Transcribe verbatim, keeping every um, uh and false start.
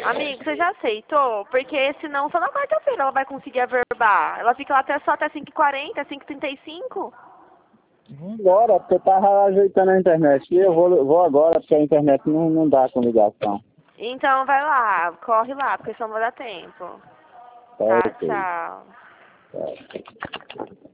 Amigo, você já aceitou? Porque senão só na quarta-feira ela vai conseguir averbar. Ela fica lá até só até cinco e quarenta, cinco e trinta e cinco. Agora, porque eu tava ajeitando a internet. E eu vou, vou agora, porque a internet não, não dá com ligação. Então vai lá, corre lá, porque senão não vai dar tempo. Tá, Tá, ok. tchau. Tá.